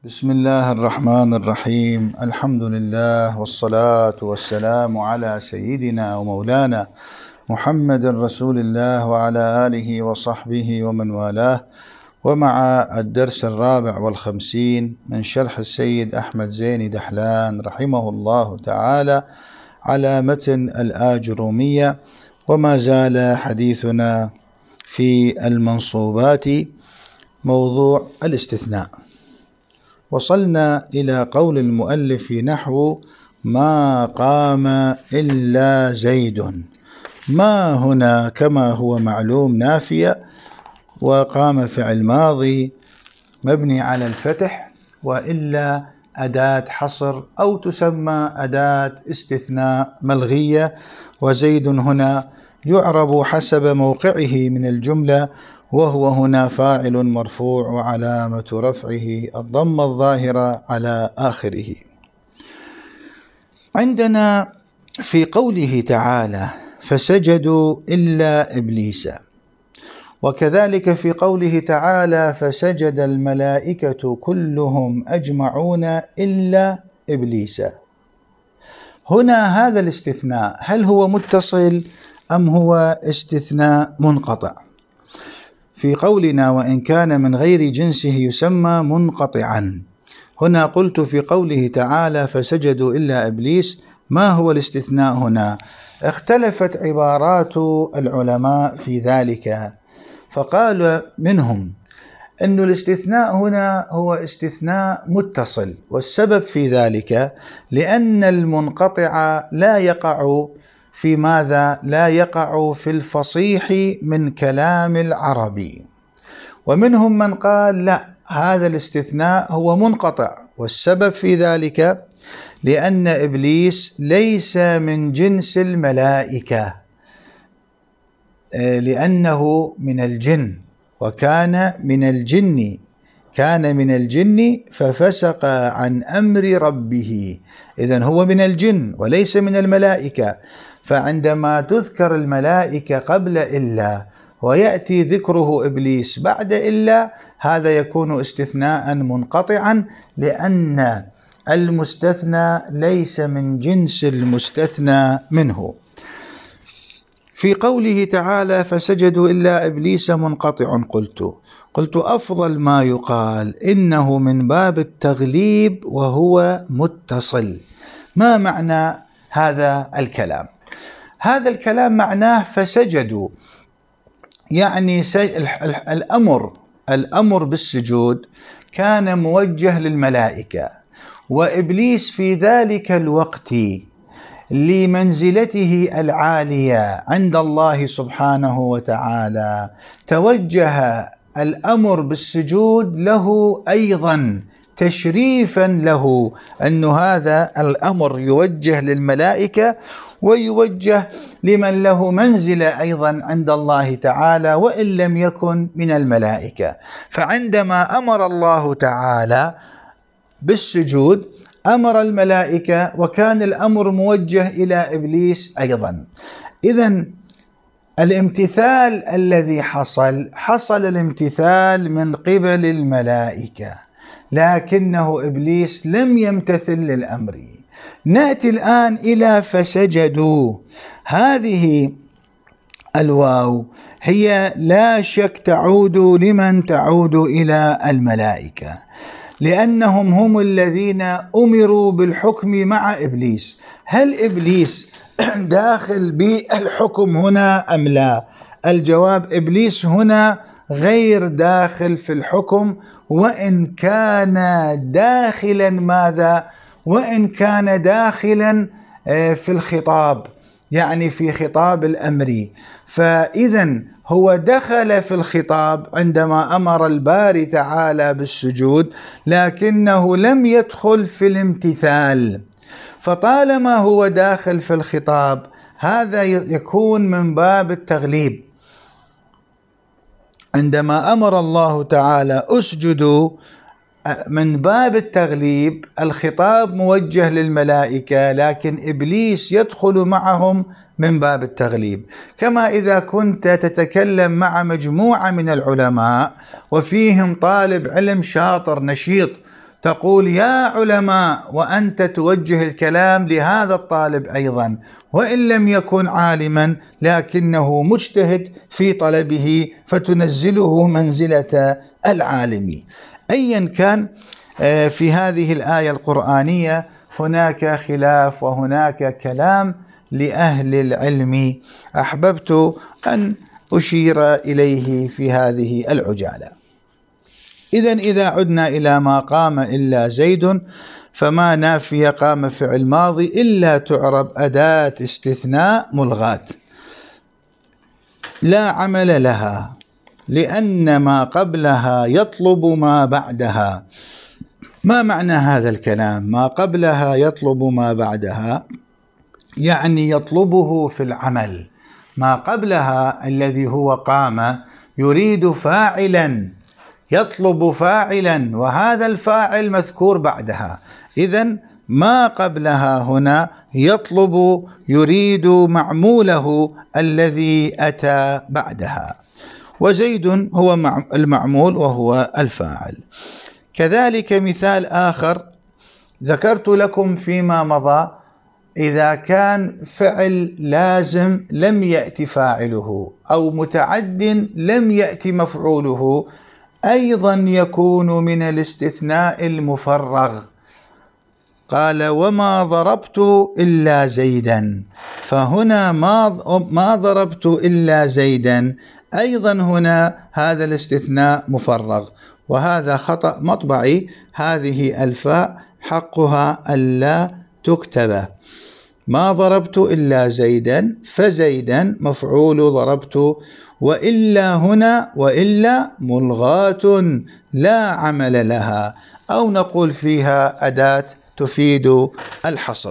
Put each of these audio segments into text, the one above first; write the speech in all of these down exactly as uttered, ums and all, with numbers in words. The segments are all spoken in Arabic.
بسم الله الرحمن الرحيم. الحمد لله والصلاة والسلام على سيدنا ومولانا محمد رسول الله وعلى آله وصحبه ومن والاه، ومع الدرس الرابع والخمسين من شرح السيد أحمد زين دحلان رحمه الله تعالى على متن الآجرومية، وما زال حديثنا في المنصوبات موضوع الاستثناء. وصلنا إلى قول المؤلف نحو ما قام إلا زيد. ما هنا كما هو معلوم نافية، وقام فعل ماضي مبني على الفتح، وإلا أداة حصر أو تسمى أداة استثناء ملغية، وزيد هنا يعرب حسب موقعه من الجملة، وهو هنا فاعل مرفوع وعلامة رفعه الضمة الظاهرة على آخره. عندنا في قوله تعالى فسجدوا إلا إبليس، وكذلك في قوله تعالى فسجد الملائكة كلهم أجمعون إلا إبليس. هنا هذا الاستثناء هل هو متصل أم هو استثناء منقطع؟ في قولنا وإن كان من غير جنسه يسمى منقطعا. هنا قلت في قوله تعالى فسجدوا إلا إبليس، ما هو الاستثناء هنا؟ اختلفت عبارات العلماء في ذلك، فقال منهم أن الاستثناء هنا هو استثناء متصل، والسبب في ذلك لأن المنقطع لا يقع في ماذا؟ لا يقع في الفصيح من كلام العربي. ومنهم من قال لا، هذا الاستثناء هو منقطع، والسبب في ذلك لأن إبليس ليس من جنس الملائكة، لأنه من الجن، وكان من الجن كان من الجن ففسق عن أمر ربه. إذن هو من الجن وليس من الملائكة، فعندما تذكر الملائكة قبل إلا ويأتي ذكره إبليس بعد إلا، هذا يكون استثناء منقطعا، لأن المستثنى ليس من جنس المستثنى منه. في قوله تعالى فسجدوا إلا إبليس منقطع، قلت قلت أفضل ما يقال إنه من باب التغليب وهو متصل. ما معنى هذا الكلام؟ هذا الكلام معناه فسجدوا، يعني الأمر الأمر بالسجود كان موجه للملائكة، وإبليس في ذلك الوقت لمنزلته العالية عند الله سبحانه وتعالى توجه الأمر بالسجود له أيضا تشريفا له، أن هذا الأمر يوجه للملائكة ويوجه لمن له منزلة أيضا عند الله تعالى وإن لم يكن من الملائكة. فعندما أمر الله تعالى بالسجود أمر الملائكة، وكان الأمر موجه إلى إبليس أيضا. إذن الامتثال الذي حصل حصل الامتثال من قبل الملائكة، لكنه إبليس لم يمتثل للأمر. نأتي الآن إلى فسجدوا. هذه الواو هي لا شك تعود لمن تعود إلى الملائكة، لأنهم هم الذين أمروا بالحكم مع إبليس. هل إبليس داخل بالحكم هنا أم لا؟ الجواب إبليس هنا غير داخل في الحكم، وإن كان داخلا ماذا؟ وإن كان داخلا في الخطاب، يعني في خطاب الأمر. فإذا هو دخل في الخطاب عندما أمر الباري تعالى بالسجود، لكنه لم يدخل في الامتثال. فطالما هو داخل في الخطاب هذا يكون من باب التغليب. عندما أمر الله تعالى أسجدوا من باب التغليب، الخطاب موجه للملائكة، لكن إبليس يدخل معهم من باب التغليب. كما إذا كنت تتكلم مع مجموعة من العلماء وفيهم طالب علم شاطر نشيط، تقول يا علماء، وأنت توجه الكلام لهذا الطالب أيضا، وإن لم يكن عالما لكنه مجتهد في طلبه، فتنزله منزلة العالم. أيا كان، في هذه الآية القرآنية هناك خلاف وهناك كلام لأهل العلم، أحببت أن أشير إليه في هذه العجالة. إذن إذا عدنا إلى ما قام إلا زيد، فما نافية قام فعل ماضي إلا تعرب أداة استثناء ملغاة لا عمل لها، لأن ما قبلها يطلب ما بعدها. ما معنى هذا الكلام؟ ما قبلها يطلب ما بعدها يعني يطلبه في العمل. ما قبلها الذي هو قام يريد فاعلا، يطلب فاعلا، وهذا الفاعل مذكور بعدها. إذن ما قبلها هنا يطلب يريد معموله الذي أتى بعدها، وزيد هو المعمول وهو الفاعل. كذلك مثال آخر ذكرت لكم فيما مضى، إذا كان فعل لازم لم يأتي فاعله أو متعد لم يأتي مفعوله، أيضا يكون من الاستثناء المفرغ. قال وما ضربت إلا زيدا، فهنا ما ما ضربت إلا زيدا، أيضا هنا هذا الاستثناء مفرغ، وهذا خطأ مطبعي. هذه الفاء حقها ألا تكتب. ما ضربت إلا زيدا، فزيدا مفعول ضربت، وإلا هنا وإلا ملغاة لا عمل لها، أو نقول فيها أداة تفيد الحصر.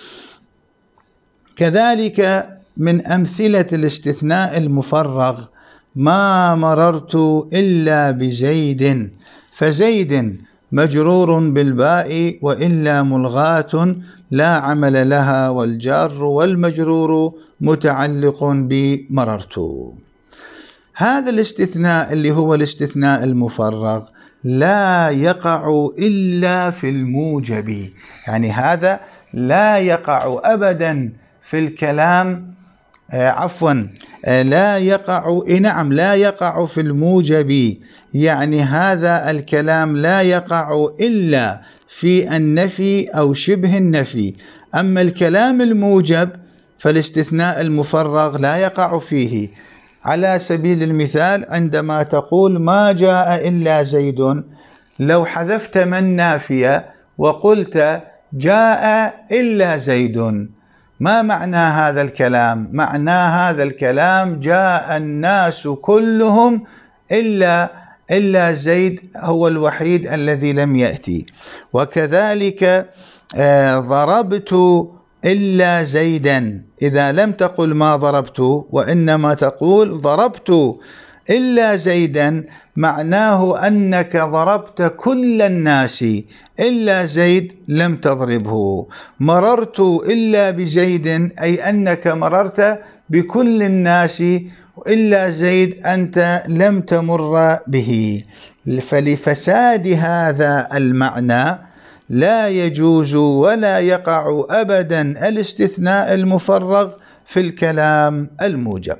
كذلك من أمثلة الاستثناء المفرغ ما مررت إلا بزيد، فزيد مجرور بالباء وإلا ملغاة لا عمل لها، والجار والمجرور متعلق بمررت. هذا الاستثناء اللي هو الاستثناء المفرغ لا يقع إلا في الموجب، يعني هذا لا يقع أبدا في الكلام، آه عفوا آه لا يقع نعم لا يقع في الموجب، يعني هذا الكلام لا يقع إلا في النفي أو شبه النفي. أما الكلام الموجب فالاستثناء المفرغ لا يقع فيه. على سبيل المثال عندما تقول ما جاء إلا زيد، لو حذفت من نافية وقلت جاء إلا زيد، ما معنى هذا الكلام؟ معنى هذا الكلام جاء الناس كلهم إلا إلا زيد هو الوحيد الذي لم يأتي. وكذلك آه ضربت إلا زيدا، إذا لم تقل ما ضربت وإنما تقول ضربت إلا زيدا، معناه أنك ضربت كل الناس إلا زيد لم تضربه. مررت إلا بزيد أي أنك مررت بكل الناس إلا زيد أنت لم تمر به. فلفساد هذا المعنى لا يجوز ولا يقع أبدا الاستثناء المفرغ في الكلام الموجب.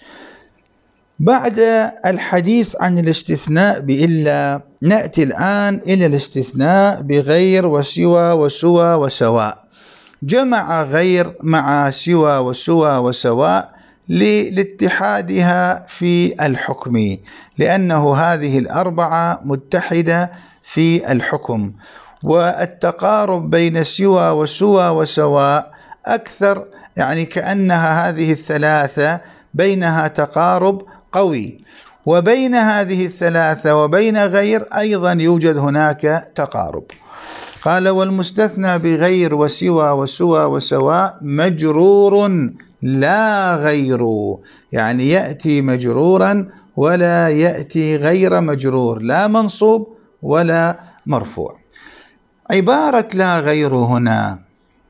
بعد الحديث عن الاستثناء بإلا نأتي الآن إلى الاستثناء بغير وسوى وسوى وسواء. جمع غير مع سوى وسوى وسواء لاتحادها في الحكم، لأنه هذه الأربعة متحدة في الحكم، والتقارب بين سوى وسوى وسواء أكثر، يعني كأنها هذه الثلاثة بينها تقارب قوي، وبين هذه الثلاثة وبين غير أيضا يوجد هناك تقارب. قال والمستثنى بغير وسوى وسوى وسواء مجرور لا غير، يعني يأتي مجرورا ولا يأتي غير مجرور، لا منصوب ولا مرفوع. عبارة لا غير هنا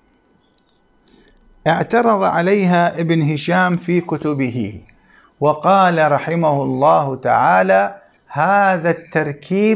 اعترض عليها ابن هشام في كتبه، وقال رحمه الله تعالى هذا التركيب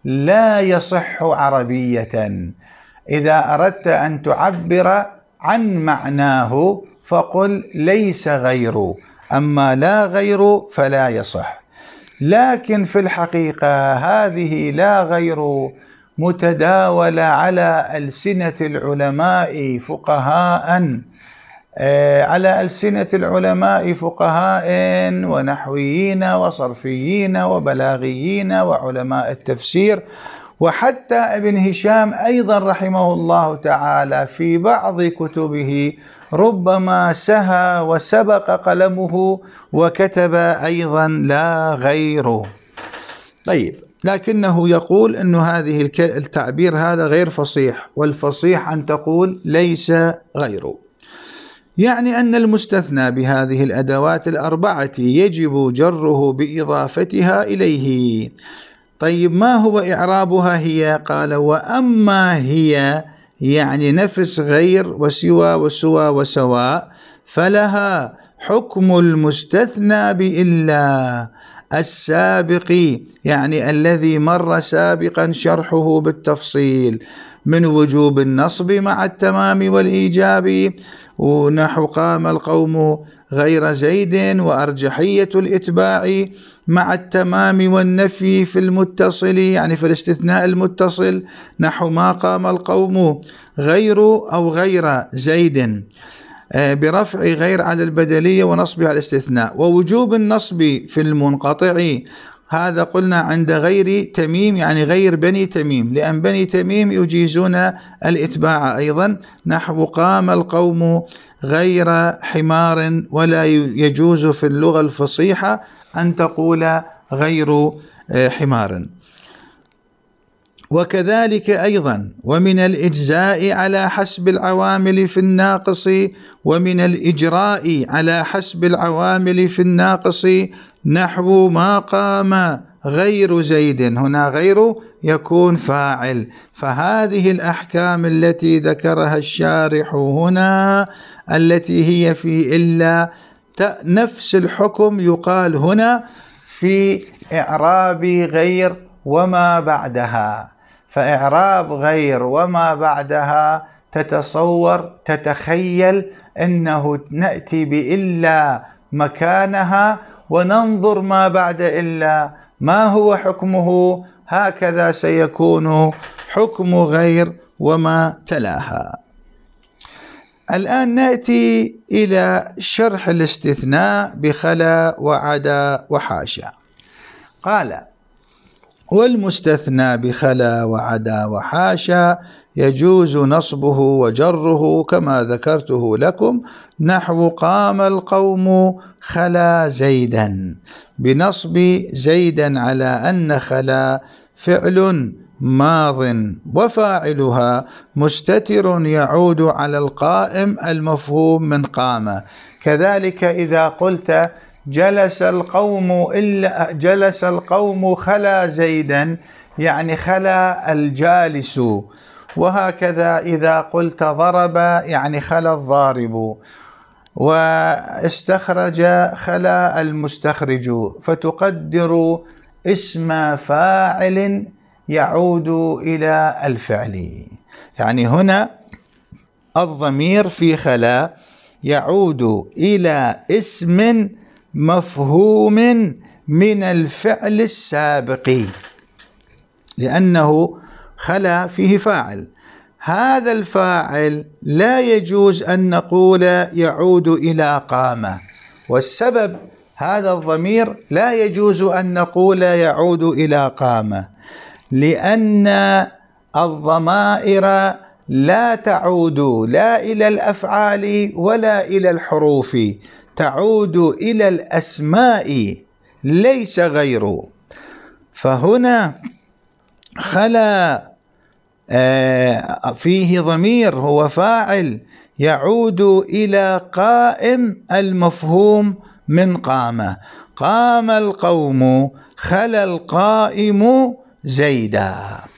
لا يصح عربية. إذا أردت أن تعبر عن معناه فقل ليس غير، أما لا غير فلا يصح. لكن في الحقيقة هذه لا غير متداولة على ألسنة العلماء فقهاء على ألسنة العلماء فقهاء ونحويين وصرفيين وبلاغيين وعلماء التفسير، وحتى ابن هشام أيضا رحمه الله تعالى في بعض كتبه ربما سهى وسبق قلمه وكتب أيضا لا غير. طيب، لكنه يقول أن هذه التعبير هذا غير فصيح، والفصيح أن تقول ليس غير، يعني أن المستثنى بهذه الأدوات الأربعة يجب جره بإضافتها إليه. طيب، ما هو إعرابها هي؟ قال: وأما هي يعني نفس غير وسوى وسوى وسواء فلها حكم المستثنى بإلا السابق، يعني الذي مر سابقا شرحه بالتفصيل، من وجوب النصب مع التمام والإيجاب، ونحو قام القوم غير زيد، وأرجحية الإتباع مع التمام والنفي في المتصل، يعني في الاستثناء المتصل، نحو ما قام القوم غير أو غير زيد، برفع غير على البدلية ونصب على الاستثناء. ووجوب النصب في المنقطع هذا قلنا عند غير تميم، يعني غير بني تميم، لأن بني تميم يجيزون الإتباع أيضا، نحو قام القوم غير حمار، ولا يجوز في اللغة الفصيحة أن تقول غير حمار. وكذلك أيضا ومن الإجزاء على حسب العوامل في الناقص، ومن الإجراء على حسب العوامل في الناقص، نحو ما قام غير زيد، هنا غير يكون فاعل. فهذه الأحكام التي ذكرها الشارح هنا التي هي في إلا نفس الحكم يقال هنا في إعراب غير وما بعدها. فإعراب غير وما بعدها تتصور تتخيل أنه نأتي بإلا مكانها وننظر ما بعد إلا ما هو حكمه، هكذا سيكون حكم غير وما تلاها. الآن نأتي إلى شرح الاستثناء بخلا وعدا وحاشا. قال: والمستثنى بخلا وعدا وحاشا يجوز نصبه وجره كما ذكرته لكم، نحو قام القوم خلا زيدا، بنصب زيدا على أن خلا فعل ماض وفاعلها مستتر يعود على القائم المفهوم من قام. كذلك إذا قلت جلس القوم إلا جلس القوم خلا زيدا، يعني خلا الجالس. وهكذا إذا قلت ضرب يعني خلا الضارب، واستخرج خلا المستخرج، فتقدر اسم فاعل يعود إلى الفعل. يعني هنا الضمير في خلا يعود إلى اسم مفهوم من الفعل السابق، لأنه خلا فيه فاعل. هذا الفاعل لا يجوز أن نقول يعود إلى قام، والسبب هذا الضمير لا يجوز أن نقول يعود إلى قام، لأن الضمائر لا تعود لا إلى الأفعال ولا إلى الحروف، تعود إلى الأسماء ليس غير. فهنا خلا فيه ضمير هو فاعل يعود إلى قائم المفهوم من قام. قام القوم خلا القائم زيدا.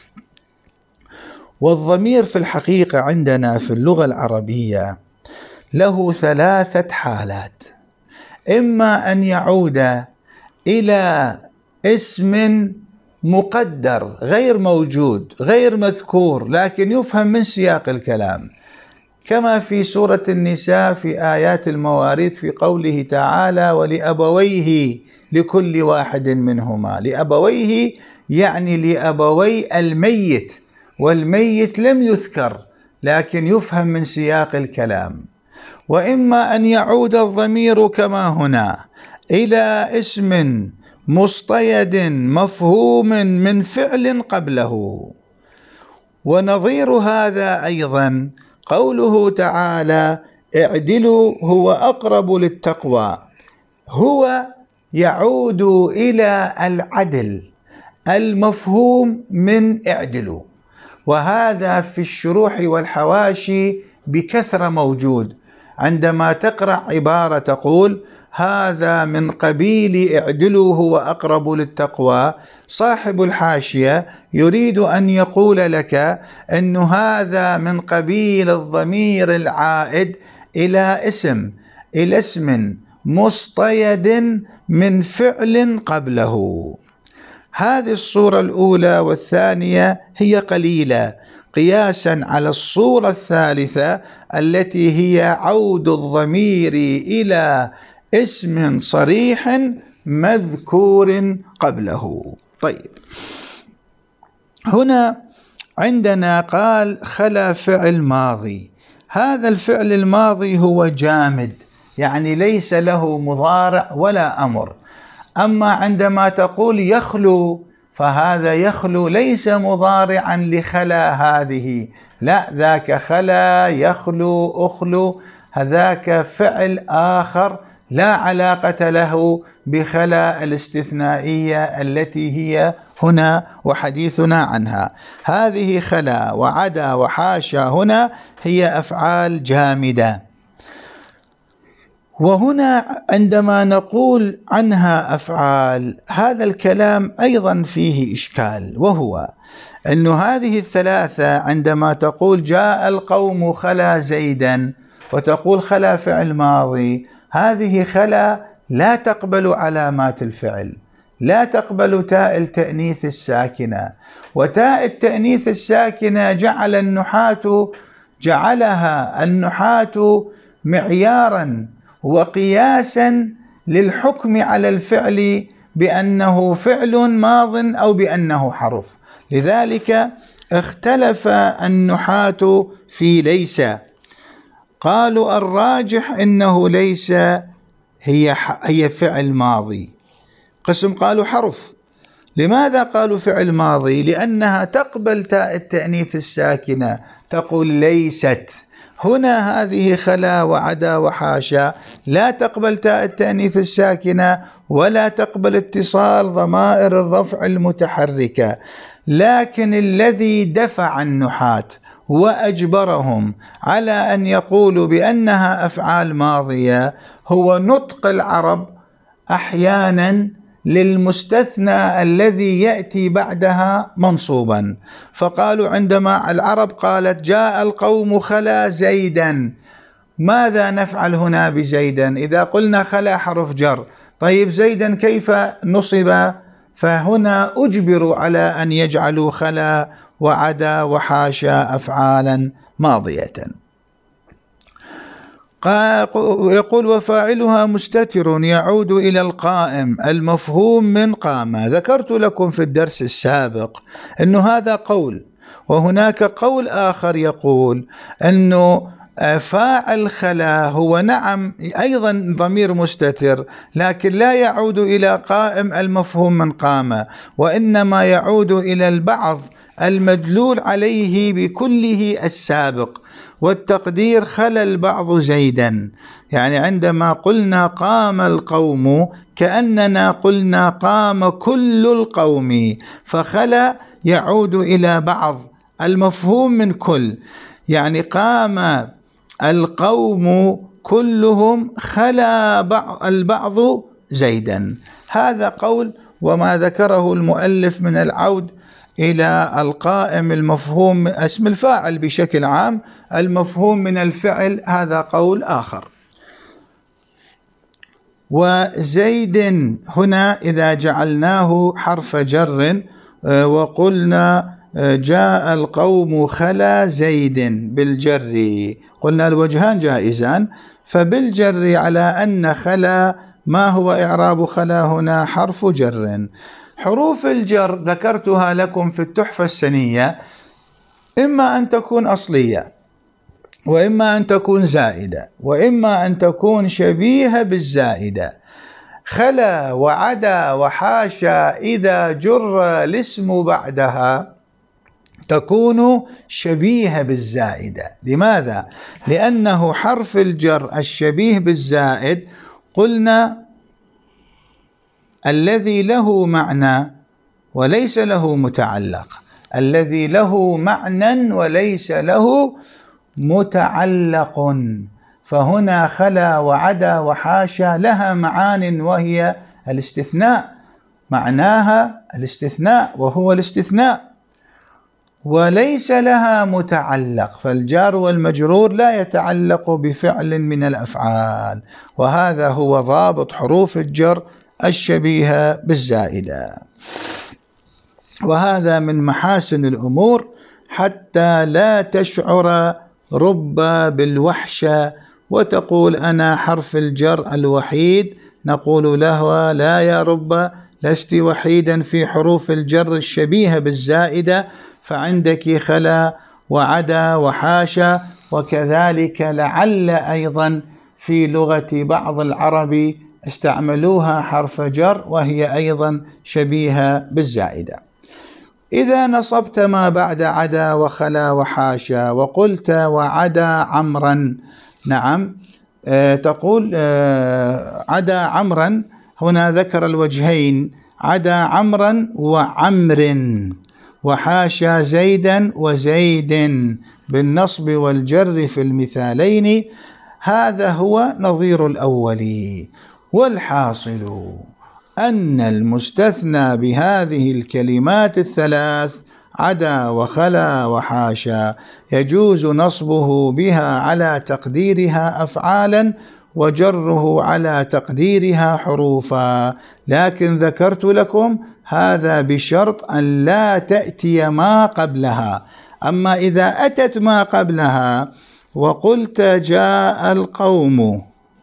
والضمير في الحقيقة عندنا في اللغة العربية له ثلاثة حالات: إما أن يعود إلى اسم مقدر غير موجود غير مذكور، لكن يفهم من سياق الكلام، كما في سورة النساء في آيات المواريث في قوله تعالى: ولأبويه لكل واحد منهما. لأبويه يعني لأبوي الميت، والميت لم يذكر لكن يفهم من سياق الكلام. وإما أن يعود الضمير كما هنا إلى اسم مصطيد مفهوم من فعل قبله. ونظير هذا أيضا قوله تعالى: اعدلوا هو أقرب للتقوى. هو يعود إلى العدل المفهوم من اعدلوا، وهذا في الشروح والحواشي بكثرة موجود. عندما تقرأ عبارة تقول هذا من قبيل اعدلوا هو أقرب للتقوى، صاحب الحاشية يريد أن يقول لك أن هذا من قبيل الضمير العائد إلى اسم إلى اسم مصطيد من فعل قبله. هذه الصورة الأولى والثانية هي قليلة قياسا على الصورة الثالثة التي هي عود الضمير إلى اسم صريح مذكور قبله. طيب، هنا عندنا قال خلا فعل ماضي. هذا الفعل الماضي هو جامد، يعني ليس له مضارع ولا أمر. أما عندما تقول يخلو، فهذا يخلو ليس مضارعا لخلا هذه، لا، ذاك خلا يخلو أخلو، هذاك فعل آخر لا علاقة له بخلا الاستثنائية التي هي هنا وحديثنا عنها. هذه خلا وعدا وحاشا هنا هي أفعال جامدة. وهنا عندما نقول عنها أفعال، هذا الكلام أيضا فيه إشكال، وهو أن هذه الثلاثة عندما تقول جاء القوم خلا زيدا وتقول خلا فعل ماضي، هذه خلا لا تقبل علامات الفعل، لا تقبل تاء التأنيث الساكنة. وتاء التأنيث الساكنة جعل النحاة جعلها النحاة معيارا وقياسا للحكم على الفعل بأنه فعل ماض أو بأنه حرف. لذلك اختلف النحاة في ليس، قالوا الراجح إنه ليس هي هي فعل ماضي، قسم قالوا حرف. لماذا قالوا فعل ماضي؟ لأنها تقبل تاء التأنيث الساكنة، تقول ليست. هنا هذه خلا وعدا وحاشا لا تقبل تاء التأنيث الساكنة ولا تقبل اتصال ضمائر الرفع المتحركة. لكن الذي دفع النحاة وأجبرهم على أن يقولوا بأنها أفعال ماضية هو نطق العرب أحيانا للمستثنى الذي يأتي بعدها منصوبا. فقالوا عندما العرب قالت جاء القوم خلا زيدا، ماذا نفعل هنا بزيدا؟ إذا قلنا خلا حرف جر، طيب زيدا كيف نصب؟ فهنا أجبروا على أن يجعلوا خلا وعدا وحاشا أفعالا ماضية. يقول وفاعلها مستتر يعود إلى القائم المفهوم من قام. ذكرت لكم في الدرس السابق أن هذا قول، وهناك قول آخر يقول أنه فاعل خلا هو نعم أيضا ضمير مستتر، لكن لا يعود إلى قائم المفهوم من قام، وإنما يعود إلى البعض المدلول عليه بكله السابق. والتقدير خلا البعض زيدا، يعني عندما قلنا قام القوم كأننا قلنا قام كل القوم، فخلا يعود إلى بعض المفهوم من كل، يعني قام القوم كلهم خلا البعض زيدا. هذا قول، وما ذكره المؤلف من العود إلى القائم المفهوم اسم الفاعل بشكل عام المفهوم من الفعل، هذا قول آخر. وزيد هنا إذا جعلناه حرف جر وقلنا جاء القوم خلا زيد بالجر، قلنا الوجهان جائزان، فبالجر على أن خلا ما هو إعراب خلا هنا؟ حرف جر. حروف الجر ذكرتها لكم في التحفة السنية، إما أن تكون أصلية، وإما أن تكون زائدة، وإما أن تكون شبيهة بالزائدة. خلا وعدا وحاشا إذا جر الاسم بعدها تكون شبيهة بالزائدة. لماذا؟ لأنه حرف الجر الشبيه بالزائد قلنا الذي له معنى وليس له متعلق، الذي له معنى وليس له متعلق. فهنا خلا وعدا وحاشا لها معان وهي الاستثناء، معناها الاستثناء وهو الاستثناء، وليس لها متعلق، فالجار والمجرور لا يتعلق بفعل من الأفعال، وهذا هو ضابط حروف الجر الشبيهة بالزائدة. وهذا من محاسن الأمور حتى لا تشعر رب بالوحشة وتقول أنا حرف الجر الوحيد، نقول له لا يا رب، لست وحيدا في حروف الجر الشبيهة بالزائدة، فعندك خلا وعدا وحاشا، وكذلك لعل أيضا في لغة بعض العرب استعملوها حرف جر وهي أيضا شبيهة بالزائدة. إذا نصبت ما بعد عدا وخلا وحاشا وقلت وعدا عمرا، نعم أه تقول أه عدا عمرا، هنا ذكر الوجهين، عدا عمرا وعمر، وحاشا زيدا وزيد بالنصب والجر في المثالين. هذا هو نظير الأول. والحاصل أن المستثنى بهذه الكلمات الثلاث عدا وخلا وحاشا يجوز نصبه بها على تقديرها أفعالا وجره على تقديرها حروفا، لكن ذكرت لكم هذا بشرط أن لا تأتي ما قبلها. أما إذا أتت ما قبلها وقلت جاء القوم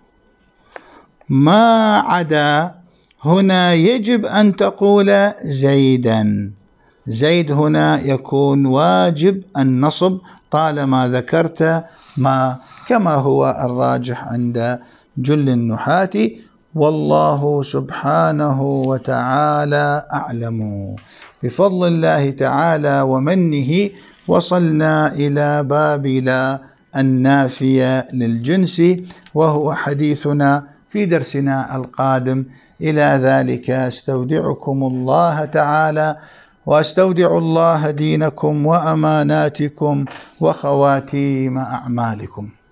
ما عدا، هنا يجب أن تقول زيدا، زيد هنا يكون واجب النصب طالما ذكرت ما، كما هو الراجح عند جل النحاة، والله سبحانه وتعالى أعلم. بفضل الله تعالى ومنه وصلنا إلى باب لا النافية للجنس، وهو حديثنا في درسنا القادم. إلى ذلك استودعكم الله تعالى، واستودع الله دينكم وأماناتكم وخواتيم أعمالكم.